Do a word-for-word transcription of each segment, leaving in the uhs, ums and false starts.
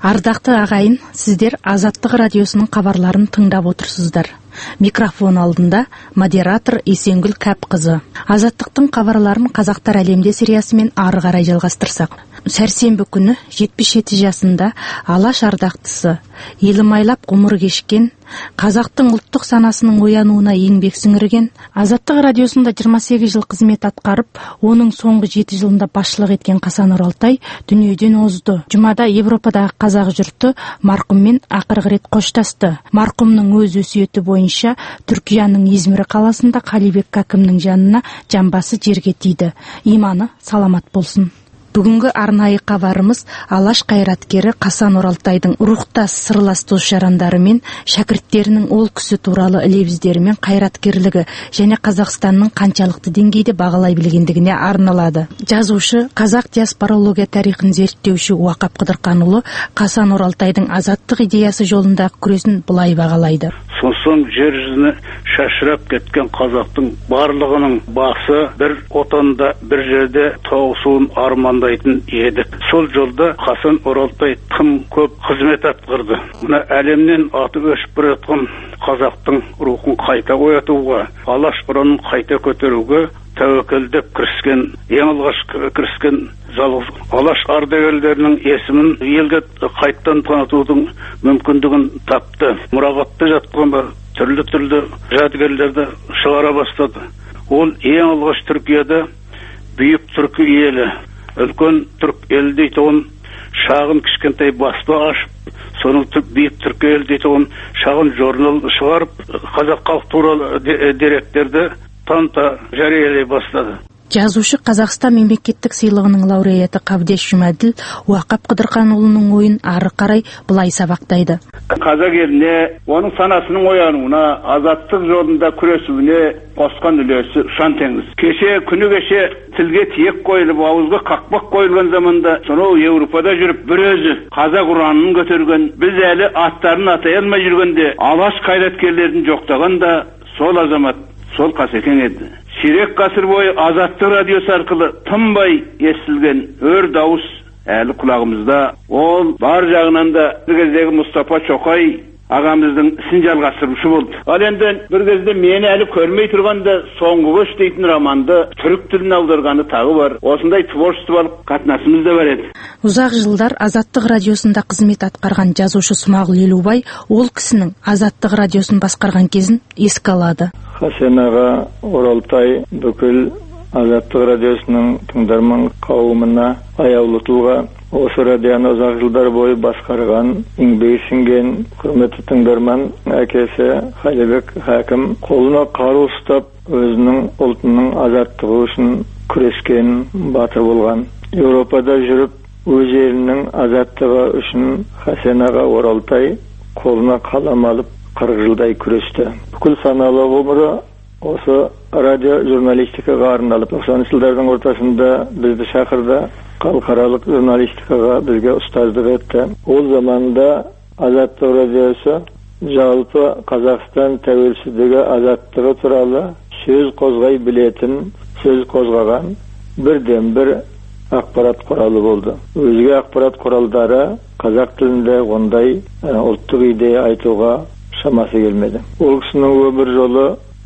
Ардақты ағайын, сіздер Азаттық радиосының хабарларын тыңдап отырсыздар. Микрофон алдында модератор Есенгүл Кәпқызы. Азаттықтың хабарларын Қазақтар әлемде сериясымен ары қарай жалғастырсақ. Сәрсенбі күні жетпіс жеті жасында Алаш ардақтысы, елім айлап ғұмыр кешкен, қазақтың ұлттық санасының оянуына еңбек сіңірген, Азаттық радиосында жиырма сегіз жыл қызмет атқарып, оның соңғы жеті жылында басшылық еткен Қасан Оралтай дүниеден озды. Жұмада Европадағы қазақ жұрты марқұммен ақырғы рет қоштасты. Марқұмның өз өсиеті бойынша Түркияның Измир қаласында Қалибек Кәкімнің жанына жамбасы жерге тиді. Иманы саламат болсын. Бүгінгі арнайы хабарымыз Алаш қайраткері Қасан Оралтайдың рухтас сырлас дос-жарандары мен шәкірттерінің ол кісі туралы лебіздері мен қайраткерлігі және Қазақстанның қаншалықты деңгейде бағалай білгендігіне арналады. Жазушы, қазақ диаспорология тарихын зерттеуші Уақап Қыдырханұлы Қасан Оралтайдың азаттық идеясы жолындағы күресін былай бағалайды. Сосын жер жүзіне шашырап кеткен қазақтың барлығының басы бір отанда, бір жерде тоғысуын армандайтын еді. Сол жолда Қасан Оралтай тым көп қызмет атқарды. Мына әлемнен аты өшіп бара жатқан қазақтың рухын қайта оятуға, алаш ұранын қайта көтеруге тәуекелдеп кіріскен, ең алғаш кіріскен жалғыз алаш ардагерлерінің есімін елге қайттан танытудың мүмкіндігін тапты. Мұрағатта жатқан түрлі-түрлі жәдігерлерді шығара бастады. Ол ең алғаш Түркияда бүйік түркі елі, үлкен түрк елі дейтін шағын кішкентай баспа ашып, соның бүйік түркі елі дейтін шағын журнал шығарып, қазақ халық туралы деректерді танта жариялай бастады. Жазушы Қазақстан мемлекеттік сыйлығының лауреаты Қабдеш Жұмаділ Уақап Қыдырханұлының ойын ары қарай былай сабақтайды. Қазақ еліне, оның санасының оянуына, азаттық жолында күресуіне қосқан үлесі ұшан теңіз. Кеше, күні кеше тілге тиек қойылып, ауызға қақпақ қойылған заманда, сонау Еуропада жүріп, бір өзі қазақ ұранын көтерген, біз әлі аттарын атай алмай жүргенде, алаш қайраткерлерін жоқтағанда сол азамат, сол Қасекең еді. Ширек ғасыр бойы Азаттық радиосы арқылы тынбай естілген өр дауыс әлі құлағымызда. Ол бар жағынан да бір кездегі Мұстафа Шоқай ағамыздың ісін жалғастырушы болды. Ал енді бір кезде мені әлі көрмей тұрғанда соңғы көш дейтін романды түрік тіліне аударғаны тағы бар. Осындай творчестволық қатынасымыз да бар еді. Ұзақ жылдар Азаттық радиосында қызмет атқарған жазушы Смағұл Елубай ол кісінің Азаттық радиосын басқарған кезін еске алады. Қасен аға Оралтай бүкіл Азаттық радиосының тыңдарман қауымына аяулы тұлға. Осы радионы ұзақ жылдар бойы басқарған, еңбегі сіңген құрметті тыңдарман әкесі Қалибек Кәкім қолына қару ұстап, өзінің ұлтының азаттығы үшін күрескен батыр болған. Еуропада жүріп, өз елінің азаттығы үшін Қасен аға Оралтай қолына қалам алып, қырық жылдай күресті. Бүкіл саналы ғұмыры осы радио журналистикаға арналып, тоқсаныншы жылдардың ортасында бізді шақырды, халықаралық журналистикаға бізге ұстаздық етті. Ол заманда Азаттық радиосы жалпы Қазақстан тәуелсіздігі азаттығы туралы сөз қозғай білетін, сөз қозғаған бірден бір ақпарат құралы болды. Өзге ақпарат құралдары қазақ тілінде ондай ұлттық идея айтуға шамасы келмеді. Ол кісінің өмір жолы,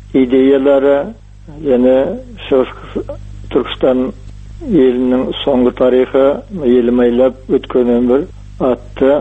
идеялары, және Шығыс Түркістан елінің соңғы тарихы, елім айлап өткен өмір атты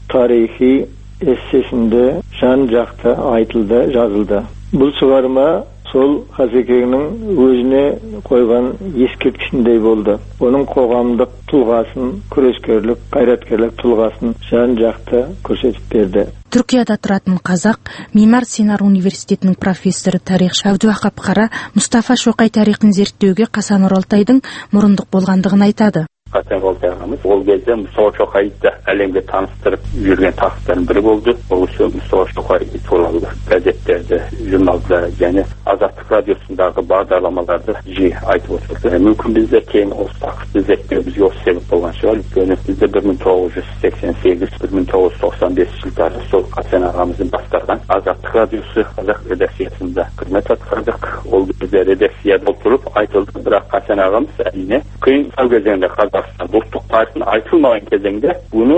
тарихи эссесінде жан жақты айтылды, жазылды. Бұл шығарма сол Қасекеңнің өзіне қойған ескерткішіндей болды. Оның қоғамдық тұлғасын, күрескерлік, қайраткерлік тұлғасын жан жақты көрсетіп берді. Түркияда тұратын қазақ, Мемар Синар университетінің профессоры тарихшы Әбдуақап Қара Мұстафа Шоқай тарихын зерттеуге Қасан Оралтайдың мұрындық болғандығын айтады. Қасен Оралтай ағамыз ол кезде Мұстафа Шоқайды әлемге таныстырып жүрген тақсыздардың бірі болды. Ол үшін Мұстафа Шоқай туралы газеттерді, журналда және Азаттық радиосындағы бағдарламаларды жиі айтып отырды. Мүмкін бізде кейін осы тақсызды зерттеу бізге осы себеп болған шығар. Өйткені бізде бір мың тоғыз жүз сексен сегіз бір мың тоғыз жүз тоқсан бес жылдары сол Қасен ағамыздың басқарған Азаттық радиосы қазақ редакциясында қызмет атқардық. Ол кезде редакцияда отырып айтылды, бірақ Қасен ағамыз әрине қиын кезеңде қазақ ұлттық тарихын айтылмаған кезеңде бұны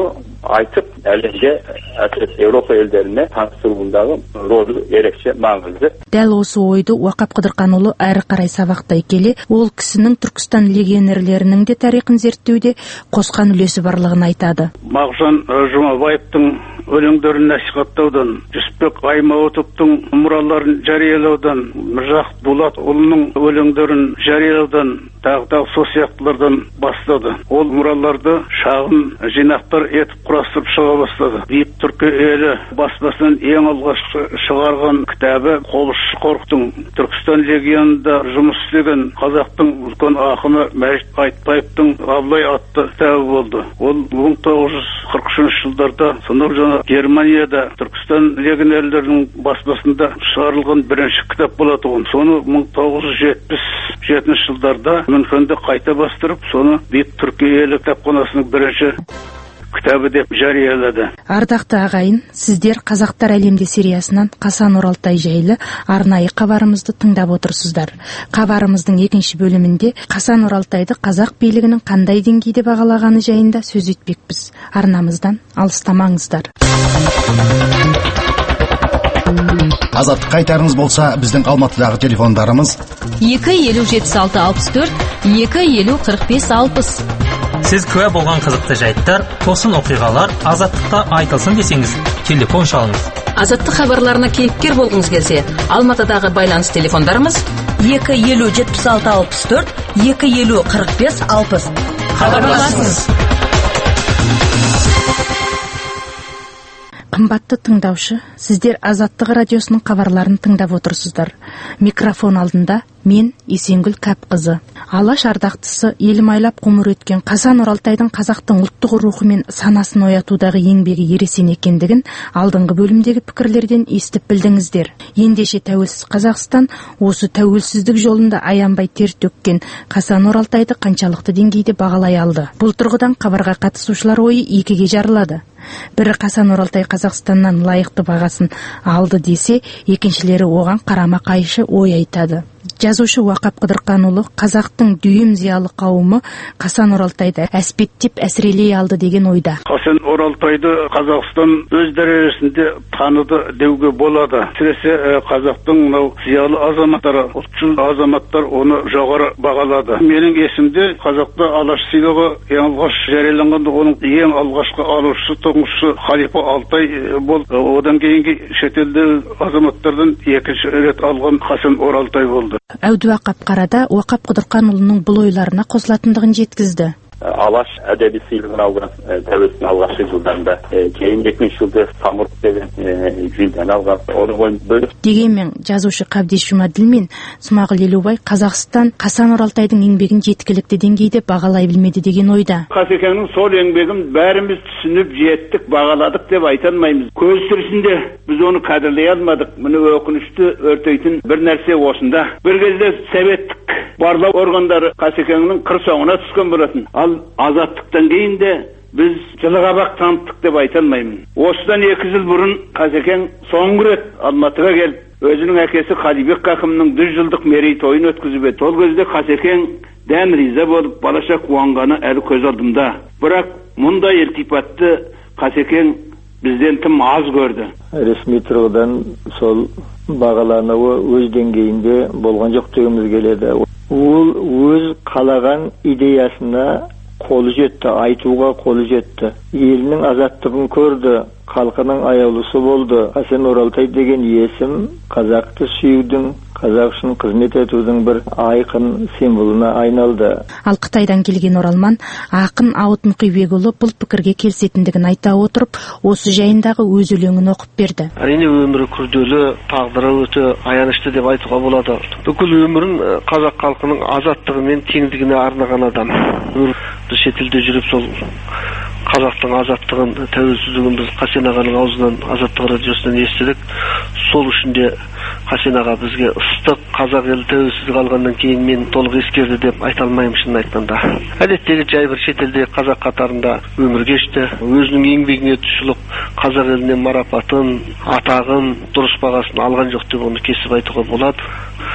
айтып, әлемге, әсіресе Европа елдеріне таныстыруындағы рөлі ерекше маңызды. Дәл осы ойды Уақап Қыдырханұлы әрі қарай сабақтай келе, ол кісінің Түркістан легионерлерінің де тарихын зерттеуде қосқан үлесі барлығын айтады. Мағжан Жұмабаевтың өлеңдерін насихаттаудан, Жүсіпбек Аймауытовтың мұраларын жариялаудан, Міржақып Дулатұлының өлеңдерін жариялаудан, тағы сол сияқтылардан бастады. Ол мұраларды шағын жинақтар етіп құрастырып шыға бастады. Биік түркі елі баспасынан ең алғашқы шығарған кітабы Қобызшы Қорықтың Түркістан легионында жұмыс істеген қазақтың үлкен ақыны Мәжит Айтбаевтың Абылай атты кітабы болды. Ол мың тоғыз жүз қырық үшінші жылдарда сонау жаңа Германияда Түркістан легионерлерінің баспасында шығарылған бірінші кітап болатын. Соны мың тоғыз жүз жетпіс жетінші жылдарда Мюнхенде қайта бастырып, соны Биік түркі елі кітапханасының бірінші кітабы деп жариялады. Ардақты ағайын, сіздер Қазақтар әлемде сериясынан Қасан Оралтай жайлы арнайы хабарымызды тыңдап отырсыздар. Хабарымыздың екінші бөлімінде Қасан Оралтайды қазақ билігінің қандай деңгейде бағалағаны жайында сөз етпекпіз. Арнамыздан алыстамаңыздар. Азаттық қайтарыңыз болса, біздің Алматыдағы телефондарымыз екі елу жетпіс алты алпыс төрт, екі елу қырық бес алпыс. Сіз куә болған қызықты жайттар, тосын оқиғалар Азаттықта айтылсын десеңіз, телефон шалыңыз. Азаттық хабарларына кейіпкер болғыңыз келсе, Алматыдағы байланыс телефондарымыз екі елу жетпіс алты алпыс төрт, екі елу қырық бес алпыс. Хабарласыңыз. Қымбатты тыңдаушы, сіздер Азаттық радиосының хабарларын тыңдап отырсыздар. Микрофон алдында мен Есенгүл Кәпқызы. Алаш ардақтысы елім айлап ғұмыр өткен Қасан Оралтайдың қазақтың ұлттық рухы мен санасын оятудағы еңбегі ересен екендігін алдыңғы бөлімдегі пікірлерден естіп білдіңіздер. Ендеше тәуелсіз Қазақстан осы тәуелсіздік жолында аянбай тер төккен Қасан Оралтайды қаншалықты деңгейде бағалай алды. Бұл тұрғыдан хабарға қатысушылар ойы екіге жарылады. Бірі Қасан Оралтай Қазақстаннан лайықты бағасын алды десе, екіншілері оған қарама қайшы ой айтады. Жазушы Уақап Қыдырханұлы қазақтың дүйім зиялы қауымы Қасан Оралтайды әспеттеп әсірелей алды деген ойда. Қасан Оралтайды Қазақстан өз дәрежесінде таныды деуге болады. Әсіресе қазақтың мынау зиялы азаматтары, ұлтшыл азаматтар оны жоғары бағалады. Менің есімде қазақта алаш сыйлығы ең алғаш жарияланғанда оның ең алғашқы алушысы тұңғышы Халифа Алтай болды. Одан кейінгі шетелде азаматтардан екінші рет алған Қасан Оралтай болды. Әбдуақап Қарада Уақап Қыдырханұлының бұл ойларына қосылатындығын жеткізді. Алаш әдеби сыйлығын алған тәуелсіздіктің алғашқы жылдарында, кейін екінші жылда Самұрық деген жүлдені алған. Оның ойын бөліп. Дегенмен жазушы Қабдеш Жұмаділ мен Смағұл Елубай Қазақстан Қасан Оралтайдың еңбегін жеткілікті деңгейде бағалай білмеді деген ойда. Қасекеңнің сол еңбегін бәріміз түсініп жеттік, бағаладық деп айта алмаймыз. Көз тірісінде біз оны қадірлей алмадық. Мұны өкінішті өртейтін бір нәрсе осында. Bir кезде советтік барлау органдары Қасекеңнің қыр соңына түскен болатын. Ал азаттықтан кейін де біз жылығабақ таныттық деп айта алмаймын. Осыдан екі жыл бұрын Қасекең соңғы рет Алматыға келіп, өзінің әкесі Қалибек Қақымның жүз жылдық мерейтойын өткізіп еді. Сол кезде Қасекең дән риза болып, балаша қуанғаны әлі көз алдымда. Бірақ мұндай илтипатты Қасекең бізден тым аз көрді. Ресми тұрғыдан сол бағалануы өз деңгейінде болған жоқ дегіміз келеді. Ол өз қалаған идеясына қолы жетті, айтуға қолы жетті. Елінің азаттығын көрді, халқының аяулысы болды. Қасан Оралтай деген есім қазақты сүюдің, қазақ үшін қызмет етудің бір айқын символына айналды. Ал Қытайдан келген оралман ақын Ауыт Мұқибекұлы бұл пікірге келісетіндігін айта отырып, осы жайындағы өз өлеңін оқып берді. Әрине өмірі күрделі, тағдыры өте аянышты деп айтуға болады. Бүкіл өмірін қазақ халқының азаттығы мен теңдігіне арнаған адам. Біз шетелде жүріп сол қазақтың азаттығын, тәуелсіздігін біз Қасен ағаның аузынан, Азаттық радиосынан естідік. Сол үшін де Қасен аға бізге ыстық, қазақ елі тәуелсіздік алғаннан кейін мен толық ескерді деп айта алмаймын шынын айтқанда. Әдеттегі жай бір шетелде қазақ қатарында өмір кешті. Өзінің еңбегіне тұшылып, қазақ елінен марапатын, атағын, дұрыс бағасын алған жоқ деп оны кесіп айтуға болады.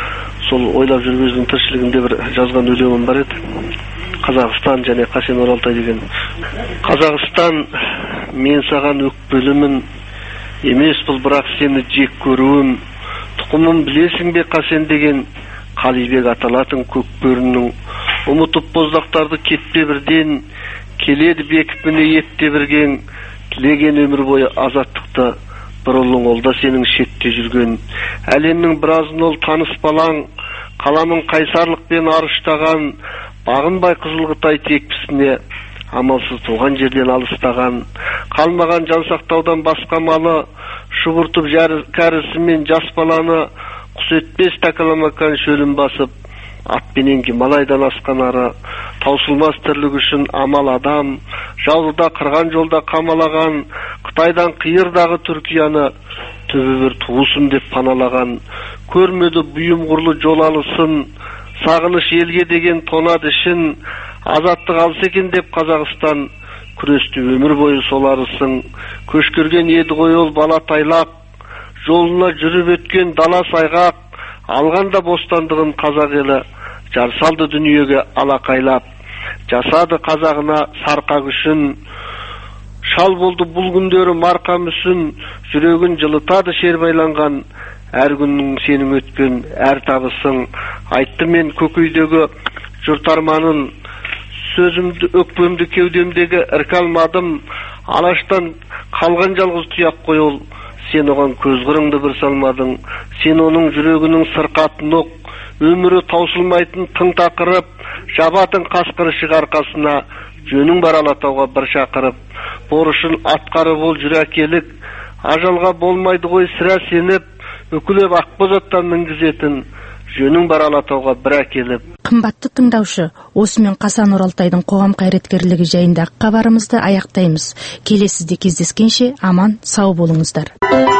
Сол ойлап жүріп өзінің тіршілігінде бір жазған өлеңім бар еді. Қазақстан және Қасен Оралтай деген. Қазақстан мен саған өкпелімін, емес бұл бірақ сені жек көруім. Тұқымын білесің бе қасен деген Қалибек аталатын көкбөрінің. Ұмытып боздақтарды кетпе бірден, келеді бекіп міне етте бірген. Тілеген өмір бойы азаттықты, бір ұлың ол да сенің шетте жүрген. Әлемнің біразын ол таныс балаң, қаламын қайсарлықпен арыштаған, бағынбай Қызылқытай текпісіне амалсыз туған жерден алыстаған. Қалмаған жан сақтаудан басқа малы, шұбыртып кәрісімен жас баланы, құс етпес тәкіламакан шөлін басып, атпенен Гималайдан асқан ары, таусылмас тірлік үшін амал адам, жаулыда қырған жолда қамалаған, Қытайдан қиырдағы Түркияны түбі бір туысын деп паналаған. Көрмеді бұйым құрлы жол алысын, сағыныш елге деген тонады ішін, азаттық алыс екен деп Қазақстан күресті өмір бойы соларысың. Көшкірген еді ғой ол бала тайлақ, жолына жүріп өткен дала сайғақ, алғанда бостандығын қазақ елі, жар салды дүниеге алақайлап. Жасады қазағына сарқа күшін, шал болды бұл күндері марқа мүсін, жүрегін жылытады шер байланған, әр күннің сенің өткен әр табысың. Айтты мен көкейдегі жұрт арманын, сөзімді өкпемді кеудемдегі іркалмадым, алаштан қалған жалғыз тұяқ қой ол, сен оған көз қырыңды бір салмадың. Сен оның жүрегінің сырқатын оқ, өмірі таусылмайтын тың тақырып, жабатын қасқыр шығарқасына, жөнің бар Алатауға бір шақырып. Борышын атқарып ол жүр әкелік, ажалға болмайды ғой сірә сеніп, үкілеп ақбозаттан мінгізетін, жөнің бар Алатауға бір әкеліп. Қымбатты тыңдаушы, осымен Қасан Оралтайдың қоғам қайраткерлігі жайындағы хабарымызды аяқтаймыз. Келесіде кездескенше аман сау болыңыздар.